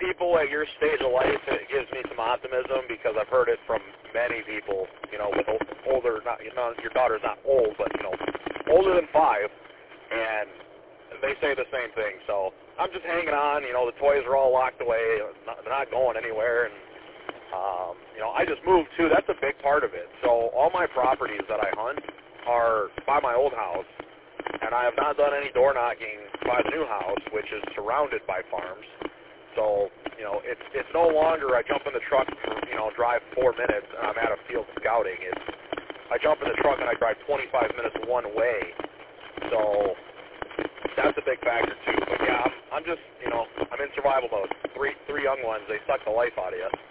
people at your stage of life, it gives me some optimism because I've heard it from many people, with older, not, your daughter's not old, but, older than 5, and they say the same thing. So I'm just hanging on. The toys are all locked away. They're not going anywhere, and, I just moved, too. That's a big part of it. So all my properties that I hunt are by my old house, and I have not done any door knocking by the new house, which is surrounded by farms. So, it's no longer I jump in the truck, drive 4 minutes, and I'm at a field scouting. It's I jump in the truck and I drive 25 minutes one way. So that's a big factor, too. But, yeah, I'm just, I'm in survival mode. Three young ones, they suck the life out of you.